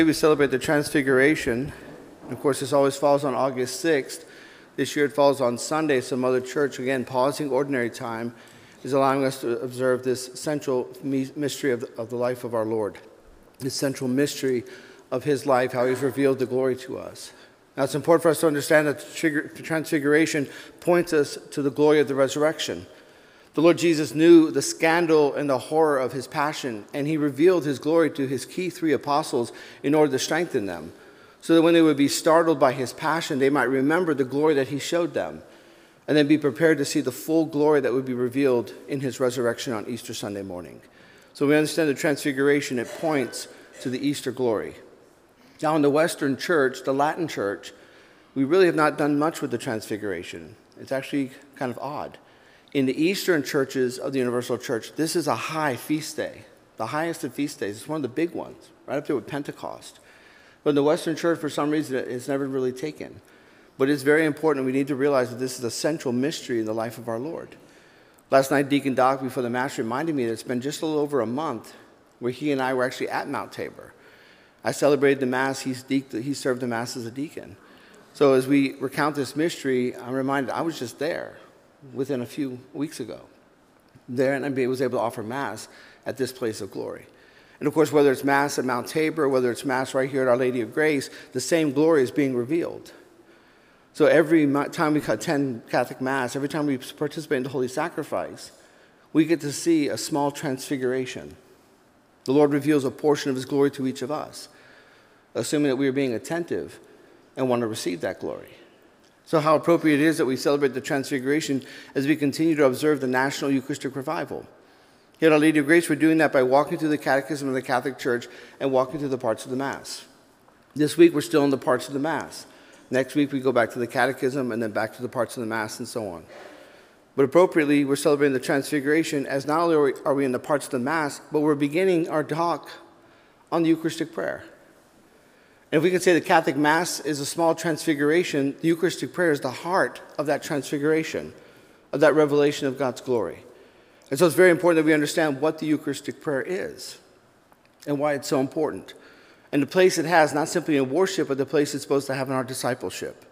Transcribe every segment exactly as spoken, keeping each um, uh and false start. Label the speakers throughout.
Speaker 1: We celebrate the Transfiguration. Of course, this always falls on August sixth. This year it falls on Sunday, so Mother Church, again, pausing ordinary time, is allowing us to observe this central mystery of the, of the life of our Lord, this central mystery of his life, how he's revealed the glory to us. Now, it's important for us to understand that the Transfiguration points us to the glory of the resurrection. The Lord Jesus knew the scandal and the horror of his passion, and he revealed his glory to his key three apostles in order to strengthen them, so that when they would be startled by his passion, they might remember the glory that he showed them, and then be prepared to see the full glory that would be revealed in his resurrection on Easter Sunday morning. So we understand the Transfiguration, it points to the Easter glory. Now, in the Western Church, the Latin Church, we really have not done much with the Transfiguration. It's actually kind of odd. In the Eastern churches of the Universal Church, this is a high feast day, the highest of feast days. It's one of the big ones, right up there with Pentecost. But in the Western Church, for some reason, it's never really taken. But it's very important. We need to realize that this is a central mystery in the life of our Lord. Last night, Deacon Doc, before the Mass, reminded me that it's been just a little over a month where he and I were actually at Mount Tabor. I celebrated the Mass. He's de- he served the Mass as a deacon. So as we recount this mystery, I'm reminded I was just there within a few weeks ago. There, and I was able to offer Mass at this place of glory. And of course, whether it's Mass at Mount Tabor, whether it's Mass right here at Our Lady of Grace, the same glory is being revealed. So every time we attend Catholic Mass, every time we participate in the Holy Sacrifice, we get to see a small transfiguration. The Lord reveals a portion of his glory to each of us, assuming that we are being attentive and want to receive that glory. So how appropriate it is that we celebrate the Transfiguration as we continue to observe the National Eucharistic Revival. Here at Our Lady of Grace, we're doing that by walking through the Catechism of the Catholic Church and walking through the parts of the Mass. This week, we're still in the parts of the Mass. Next week, we go back to the Catechism and then back to the parts of the Mass and so on. But appropriately, we're celebrating the Transfiguration as not only are we in the parts of the Mass, but we're beginning our talk on the Eucharistic prayer. And if we can say the Catholic Mass is a small transfiguration, the Eucharistic prayer is the heart of that transfiguration, of that revelation of God's glory. And so it's very important that we understand what the Eucharistic prayer is and why it's so important, and the place it has, not simply in worship, but the place it's supposed to have in our discipleship.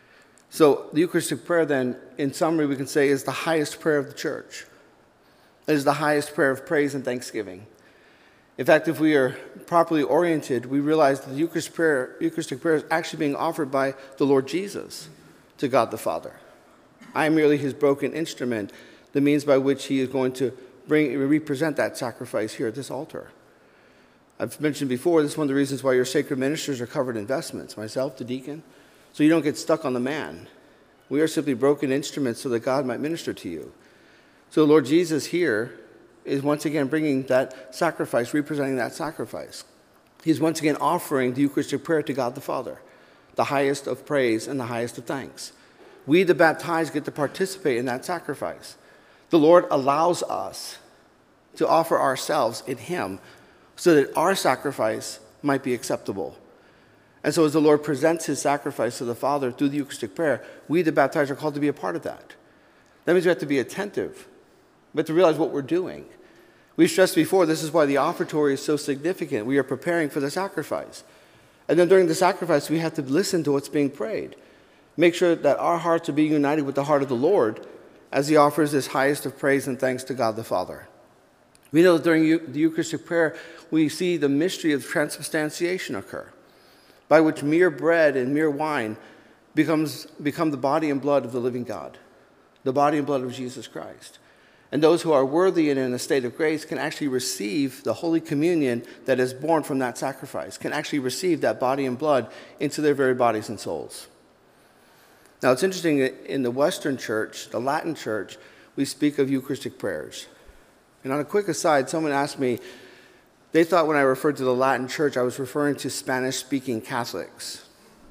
Speaker 1: So the Eucharistic prayer then, in summary, we can say is the highest prayer of the Church. It is the highest prayer of praise and thanksgiving. In fact, if we are properly oriented, we realize that the Eucharistic prayer, Eucharistic prayer is actually being offered by the Lord Jesus to God the Father. I am merely his broken instrument, the means by which he is going to bring, represent that sacrifice here at this altar. I've mentioned before, this is one of the reasons why your sacred ministers are covered in vestments, myself, the deacon, so you don't get stuck on the man. We are simply broken instruments so that God might minister to you. So Lord Jesus here is once again bringing that sacrifice, representing that sacrifice. He's once again offering the Eucharistic prayer to God the Father, the highest of praise and the highest of thanks. We, the baptized, get to participate in that sacrifice. The Lord allows us to offer ourselves in him so that our sacrifice might be acceptable. And so as the Lord presents his sacrifice to the Father through the Eucharistic prayer, we, the baptized, are called to be a part of that. That means we have to be attentive. We have to realize what we're doing. We stressed before, this is why the offertory is so significant. We are preparing for the sacrifice. And then during the sacrifice, we have to listen to what's being prayed. Make sure that our hearts are being united with the heart of the Lord as he offers this highest of praise and thanks to God the Father. We know that during the Eucharistic prayer, we see the mystery of transubstantiation occur, by which mere bread and mere wine becomes become the body and blood of the living God, the body and blood of Jesus Christ. And those who are worthy and in a state of grace can actually receive the Holy Communion that is born from that sacrifice, can actually receive that body and blood into their very bodies and souls. Now, it's interesting that in the Western Church, the Latin Church, we speak of Eucharistic prayers. And on a quick aside, someone asked me, they thought when I referred to the Latin Church, I was referring to Spanish-speaking Catholics.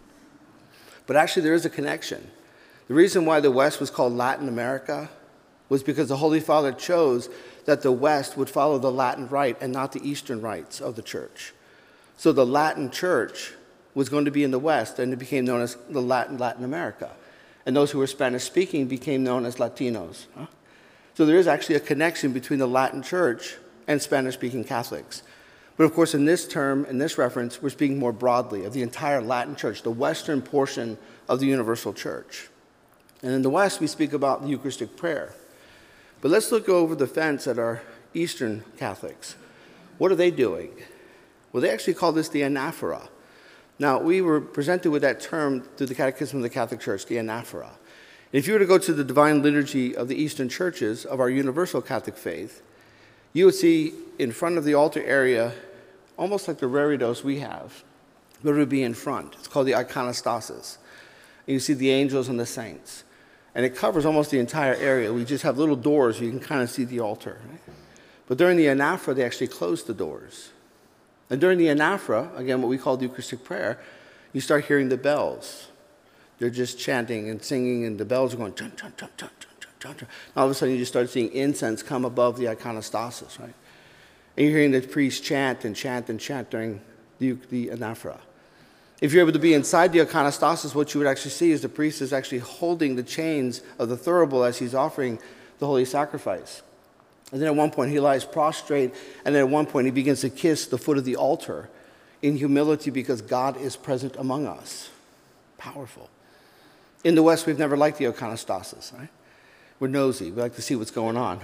Speaker 1: But actually, there is a connection. The reason why the West was called Latin America was because the Holy Father chose that the West would follow the Latin rite and not the Eastern rites of the Church. So the Latin Church was going to be in the West, and it became known as the Latin Latin America. And those who were Spanish-speaking became known as Latinos. Huh? So there is actually a connection between the Latin Church and Spanish-speaking Catholics. But of course, in this term, in this reference, we're speaking more broadly of the entire Latin church, the western portion of the universal church. And in the West, we speak about the Eucharistic prayer. But let's look over the fence at our Eastern Catholics. What are they doing? Well, they actually call this the anaphora. Now, we were presented with that term through the Catechism of the Catholic Church, the anaphora. If you were to go to the divine liturgy of the Eastern churches of our universal Catholic faith, you would see in front of the altar area, almost like the reredos we have, but it would be in front. It's called the iconostasis. And you see the angels and the saints. And it covers almost the entire area. We just have little doors so you can kind of see the altar. Right? But during the anaphora, they actually close the doors. And during the anaphora, again, what we call the Eucharistic prayer, you start hearing the bells. They're just chanting and singing, and the bells are going, chun, chun, chun, chun, chun, chun, chun, chun. And all of a sudden, you just start seeing incense come above the iconostasis, right? And you're hearing the priest chant and chant and chant during the, the anaphora. If you're able to be inside the iconostasis, what you would actually see is the priest is actually holding the chains of the thurible as he's offering the holy sacrifice. And then at one point, he lies prostrate, and then at one point, he begins to kiss the foot of the altar in humility because God is present among us. Powerful. In the West, we've never liked the iconostasis, right? We're nosy. We like to see what's going on.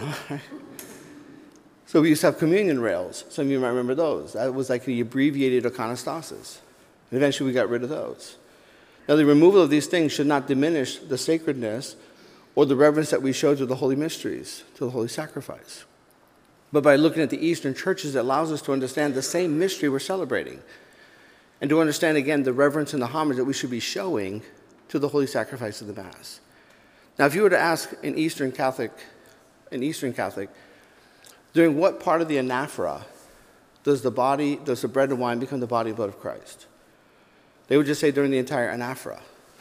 Speaker 1: So we used to have communion rails. Some of you might remember those. That was like the abbreviated iconostasis. And eventually, we got rid of those. Now, the removal of these things should not diminish the sacredness or the reverence that we show to the holy mysteries, to the holy sacrifice. But by looking at the Eastern churches, it allows us to understand the same mystery we're celebrating, and to understand, again, the reverence and the homage that we should be showing to the holy sacrifice of the Mass. Now, if you were to ask an Eastern Catholic, an Eastern Catholic, during what part of the anaphora does the body, does the bread and wine become the body and blood of Christ? They would just say during the entire anaphora.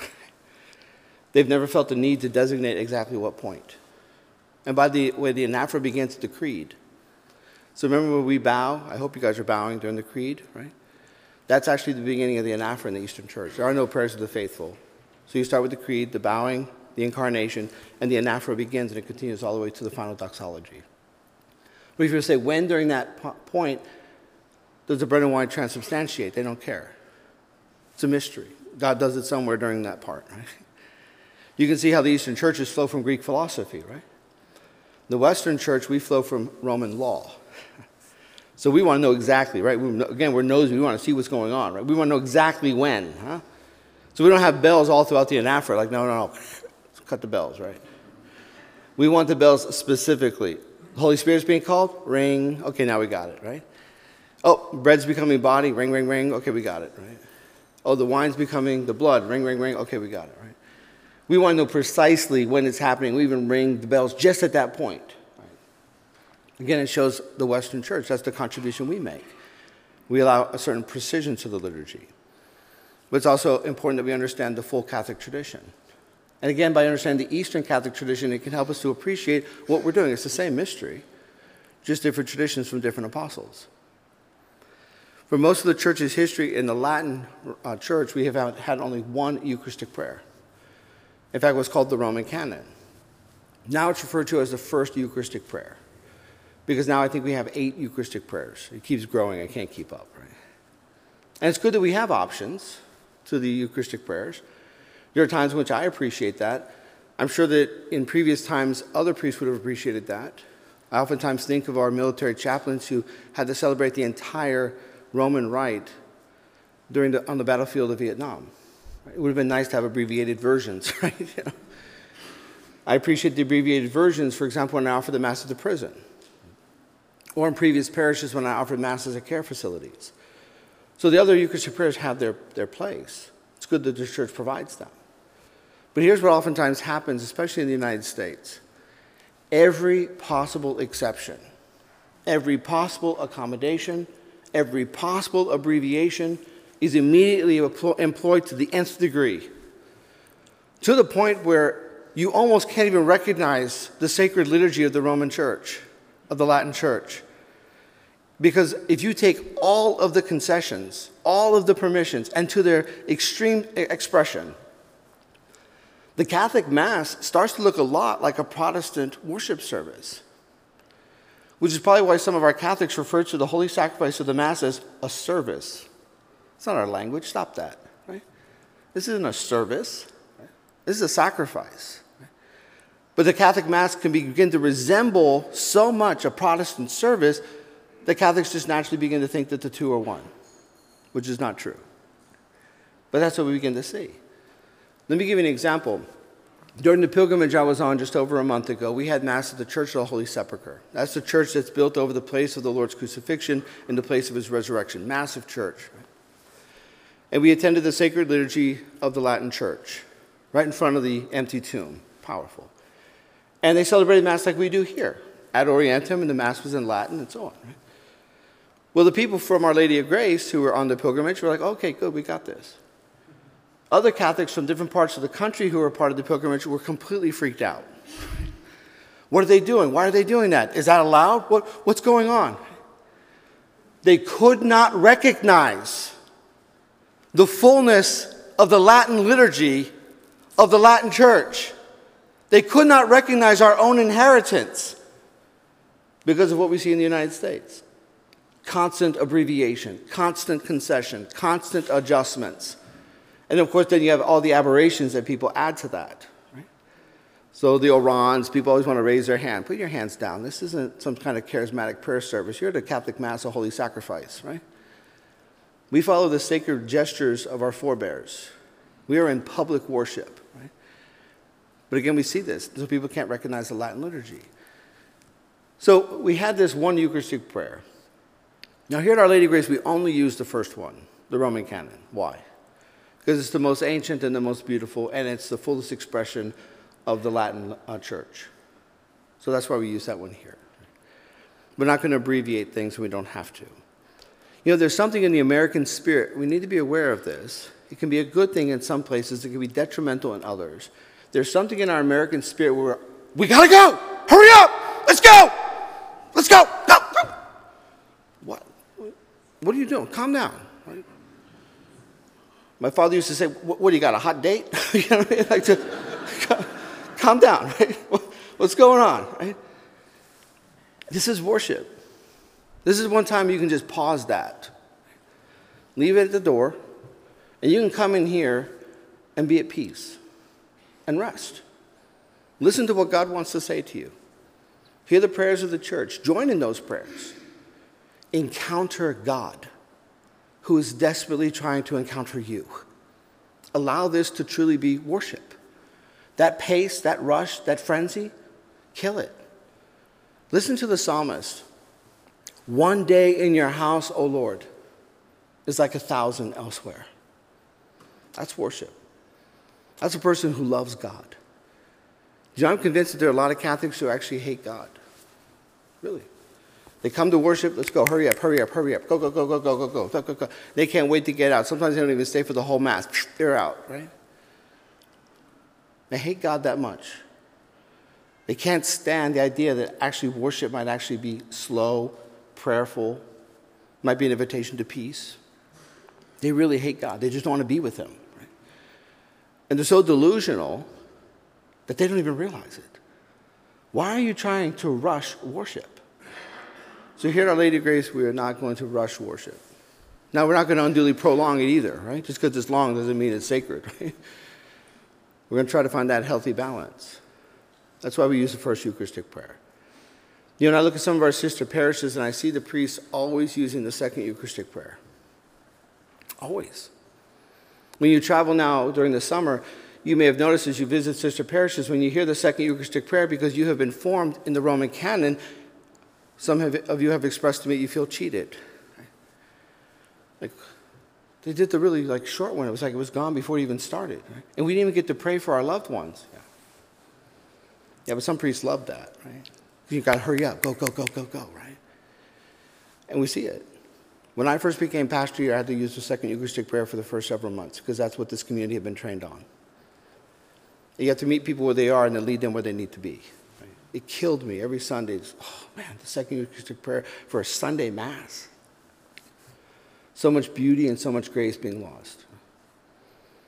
Speaker 1: They've never felt the need to designate exactly what point. And by the way, the anaphora begins the creed. So remember when we bow, I hope you guys are bowing during the creed, right? That's actually the beginning of the anaphora in the Eastern Church. There are no prayers of the faithful. So you start with the creed, the bowing, the incarnation, and the anaphora begins, and it continues all the way to the final doxology. But if you were to say, when during that po- point does the bread and wine transubstantiate? They don't care. It's a mystery. God does it somewhere during that part, right? You can see how the Eastern churches flow from Greek philosophy, right? The Western church, we flow from Roman law. So we want to know exactly, right? We, again, we're nosy. We want to see what's going on, right? We want to know exactly when, huh? So we don't have bells all throughout the anaphora, like, no, no, no, cut the bells, right? We want the bells specifically. The Holy Spirit's being called, ring, okay, now we got it, right? Oh, bread's becoming body, ring, ring, ring, okay, we got it, right? Oh, the wine's becoming the blood, ring, ring, ring, okay, we got it, right? We want to know precisely when it's happening. We even ring the bells just at that point. Right? Again, it shows the Western church. That's the contribution we make. We allow a certain precision to the liturgy. But it's also important that we understand the full Catholic tradition. And again, by understanding the Eastern Catholic tradition, it can help us to appreciate what we're doing. It's the same mystery, just different traditions from different apostles. For most of the church's history in the Latin uh, church, we have had only one Eucharistic prayer. In fact, what's called the Roman canon. Now it's referred to as the first Eucharistic prayer, because now I think we have eight Eucharistic prayers. It keeps growing. I can't keep up, right? And it's good that we have options to the Eucharistic prayers. There are times in which I appreciate that. I'm sure that in previous times, other priests would have appreciated that. I oftentimes think of our military chaplains who had to celebrate the entire Roman rite during the, on the battlefield of Vietnam. It would have been nice to have abbreviated versions, right? You know? I appreciate the abbreviated versions, for example, when I offer the Mass at the prison, or in previous parishes when I offered Masses at care facilities. So the other Eucharistic prayers have their, their place. It's good that the church provides them. But here's what oftentimes happens, especially in the United States. Every possible exception, every possible accommodation, every possible abbreviation is immediately employed to the nth degree, to the point where you almost can't even recognize the sacred liturgy of the Roman Church, of the Latin Church. Because if you take all of the concessions, all of the permissions, and to their extreme expression, the Catholic Mass starts to look a lot like a Protestant worship service. which is probably why some of our Catholics refer to the holy sacrifice of the Mass as a service. It's not our language. Stop that. Right? This isn't a service. Right? This is a sacrifice. Right? But the Catholic Mass can begin to resemble so much a Protestant service that Catholics just naturally begin to think that the two are one, which is not true. But that's what we begin to see. Let me give you an example. During the pilgrimage I was on just over a month ago, we had Mass at the Church of the Holy Sepulchre. That's the church that's built over the place of the Lord's crucifixion and the place of his resurrection. Massive church. Right? And we attended the sacred liturgy of the Latin Church, right in front of the empty tomb. Powerful. And they celebrated Mass like we do here, ad orientem, and the Mass was in Latin and so on. Right? Well, the people from Our Lady of Grace who were on the pilgrimage were like, okay, good, we got this. Other Catholics from different parts of the country who were part of the pilgrimage were completely freaked out. What are they doing? Why are they doing that? Is that allowed? What, what's going on? They could not recognize the fullness of the Latin liturgy of the Latin Church. They could not recognize our own inheritance because of what we see in the United States. Constant abbreviation, constant concession, constant adjustments. And of course, then you have all the aberrations that people add to that. Right? So the orans, people always want to raise their hand. Put your hands down. This isn't some kind of charismatic prayer service. You're at a Catholic Mass, a holy sacrifice, right? We follow the sacred gestures of our forebears. We are in public worship, right? But again, we see this, so people can't recognize the Latin liturgy. So we had this one Eucharistic prayer. Now here at Our Lady of Grace, we only use the first one, the Roman canon. Why? Because it's the most ancient and the most beautiful, and it's the fullest expression of the Latin uh, Church. So that's why we use that one here. We're not going to abbreviate things when we don't have to. You know, there's something in the American spirit. We need to be aware of this. It can be a good thing in some places. It can be detrimental in others. There's something in our American spirit where we got to go. Hurry up. Let's go. Let's go. Go, go. What? What are you doing? Calm down. Right? My father used to say, what, what do you got, a hot date? You know what I mean? Like, just, calm down, right? What's going on, right? This is worship. This is one time you can just pause that. Leave it at the door, and you can come in here and be at peace and rest. Listen to what God wants to say to you. Hear the prayers of the church. Join in those prayers. Encounter God, who is desperately trying to encounter you. Allow this to truly be worship. That pace, that rush, that frenzy, kill it. Listen to the psalmist. One day in your house, O Lord, is like a thousand elsewhere. That's worship. That's a person who loves God. You know, I'm convinced that there are a lot of Catholics who actually hate God. Really. They come to worship, let's go, hurry up, hurry up, hurry up, go, go, go, go, go, go, go, go, go, go. They can't wait to get out. Sometimes they don't even stay for the whole Mass. They're out, right? They hate God that much. They can't stand the idea that actually worship might actually be slow, prayerful, might be an invitation to peace. They really hate God. They just don't want to be with him. Right? And they're so delusional that they don't even realize it. Why are you trying to rush worship? So here at Our Lady of Grace, we are not going to rush worship. Now, we're not going to unduly prolong it either, right? Just because it's long doesn't mean it's sacred, right? We're going to try to find that healthy balance. That's why we use the first Eucharistic prayer. You know, I look at some of our sister parishes, and I see the priests always using the second Eucharistic prayer. Always. When you travel now during the summer, you may have noticed as you visit sister parishes, when you hear the second Eucharistic prayer, because you have been formed in the Roman canon, some of you have expressed to me you feel cheated. Like, they did the really like short one. It was like it was gone before it even started. Right? And we didn't even get to pray for our loved ones. Yeah, yeah, but some priests love that, right? You've got to hurry up, go, go, go, go, go, right? And we see it. When I first became pastor here, I had to use the second Eucharistic prayer for the first several months because that's what this community had been trained on. You have to meet people where they are and then lead them where they need to be. Right? It killed me every Sunday. Oh, man, the second Eucharistic prayer for a Sunday Mass. So much beauty and so much grace being lost.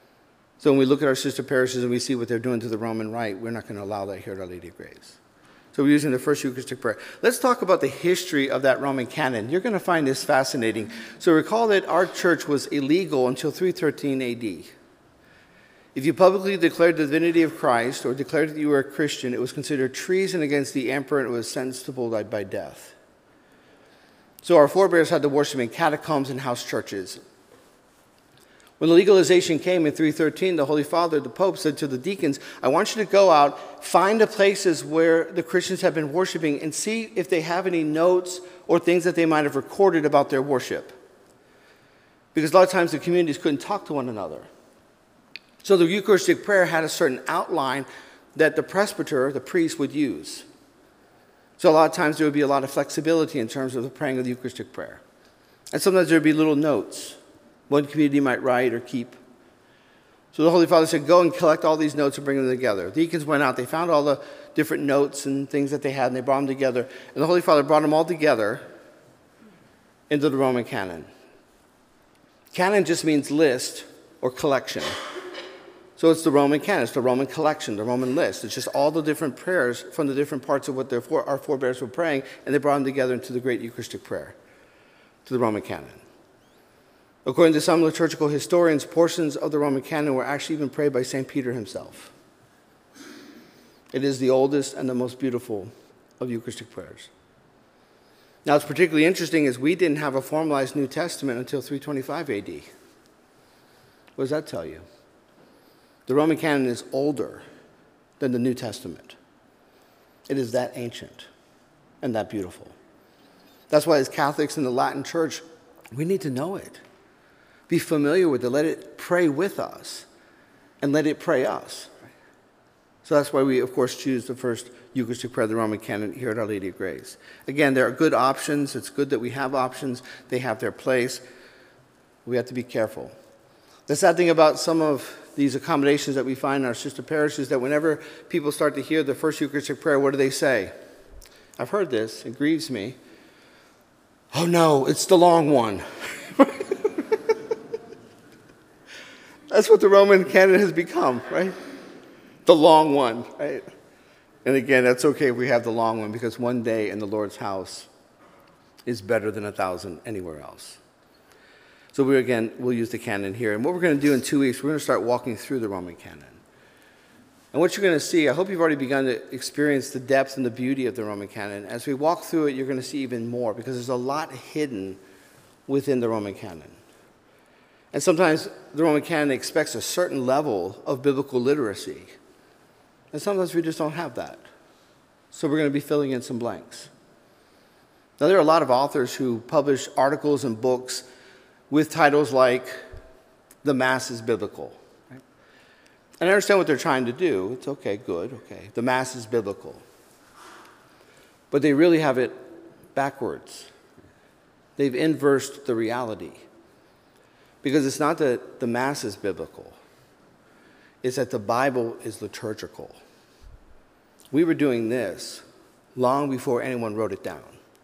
Speaker 1: So when we look at our sister parishes and we see what they're doing to the Roman Rite, we're not going to allow that here at Our Lady of Grace. So we're using the first Eucharistic prayer. Let's talk about the history of that Roman canon. You're going to find this fascinating. So recall that our church was illegal until three thirteen A D. If you publicly declared the divinity of Christ or declared that you were a Christian, it was considered treason against the emperor and it was sentenciable by death. So our forebears had to worship in catacombs and house churches. When the legalization came in three thirteen, the Holy Father, the Pope, said to the deacons, I want you to go out, find the places where the Christians have been worshiping, and see if they have any notes or things that they might have recorded about their worship. Because a lot of times the communities couldn't talk to one another. So the Eucharistic prayer had a certain outline that the presbyter, the priest, would use. So a lot of times there would be a lot of flexibility in terms of the praying of the Eucharistic prayer. And sometimes there would be little notes one community might write or keep. So the Holy Father said, go and collect all these notes and bring them together. The deacons went out. They found all the different notes and things that they had, and they brought them together. And the Holy Father brought them all together into the Roman canon. Canon just means list or collection. So it's the Roman canon. It's the Roman collection, the Roman list. It's just all the different prayers from the different parts of what their fore, our forebears were praying, and they brought them together into the great Eucharistic prayer, to the Roman canon. According to some liturgical historians, portions of the Roman canon were actually even prayed by Saint Peter himself. It is the oldest and the most beautiful of Eucharistic prayers. Now, it's particularly interesting is we didn't have a formalized New Testament until three twenty-five A D. What does that tell you? The Roman canon is older than the New Testament. It is that ancient and that beautiful. That's why as Catholics in the Latin Church, we need to know it. Be familiar with it. Let it pray with us and let it pray us. So that's why we, of course, choose the first Eucharistic prayer of the Roman canon here at Our Lady of Grace. Again, there are good options. It's good that we have options. They have their place. We have to be careful. The sad thing about some of these accommodations that we find in our sister parishes is that whenever people start to hear the first Eucharistic prayer, what do they say? I've heard this. It grieves me. Oh, no, it's the long one. That's what the Roman canon has become, right? The long one, right? And again, that's okay if we have the long one, because one day in the Lord's house is better than a thousand anywhere else. So we again, we'll use the canon here. And what we're going to do in two weeks, we're going to start walking through the Roman canon. And what you're going to see, I hope you've already begun to experience the depth and the beauty of the Roman canon. As we walk through it, you're going to see even more, because there's a lot hidden within the Roman canon. And sometimes the Roman canon expects a certain level of biblical literacy. And sometimes we just don't have that. So we're going to be filling in some blanks. Now, there are a lot of authors who publish articles and books with titles like, The Mass is Biblical. Right? And I understand what they're trying to do. It's okay, good, okay. The Mass is biblical. But they really have it backwards. They've inversed the reality. Because it's not that the Mass is biblical. It's that the Bible is liturgical. We were doing this long before anyone wrote it down.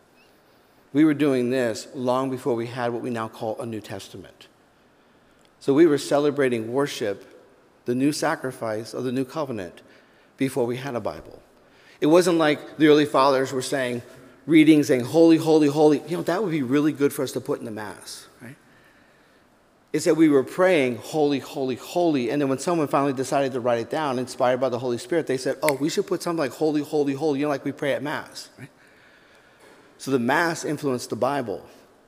Speaker 1: We were doing this long before we had what we now call a New Testament. So we were celebrating worship, the new sacrifice of the new covenant, before we had a Bible. It wasn't like the early fathers were saying, reading, saying, holy, holy, holy. You know, that would be really good for us to put in the Mass, right? It's that we were praying, holy, holy, holy. And then when someone finally decided to write it down, inspired by the Holy Spirit, they said, oh, we should put something like holy, holy, holy, you know, like we pray at Mass, right? So the Mass influenced the Bible.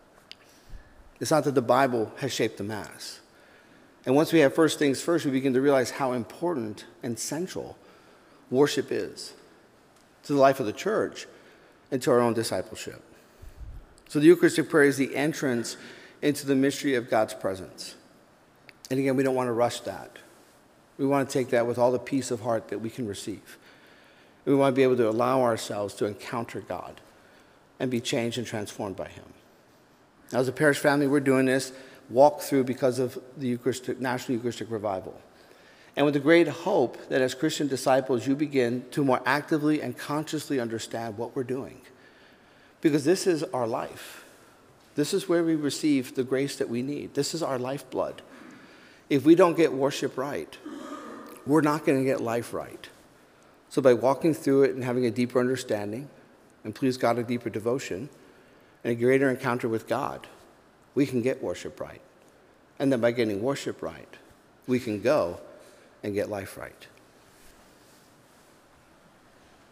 Speaker 1: It's not that the Bible has shaped the Mass. And once we have first things first, we begin to realize how important and central worship is to the life of the church and to our own discipleship. So the Eucharistic prayer is the entrance into the mystery of God's presence. And again, we don't want to rush that. We want to take that with all the peace of heart that we can receive. We want to be able to allow ourselves to encounter God and be changed and transformed by him. Now, as a parish family, we're doing this walk through because of the Eucharistic, National Eucharistic Revival. And with the great hope that as Christian disciples, you begin to more actively and consciously understand what we're doing. Because this is our life. This is where we receive the grace that we need. This is our lifeblood. If we don't get worship right, we're not going to get life right. So by walking through it and having a deeper understanding, and please God, a deeper devotion, and a greater encounter with God, we can get worship right. And then by getting worship right, we can go and get life right.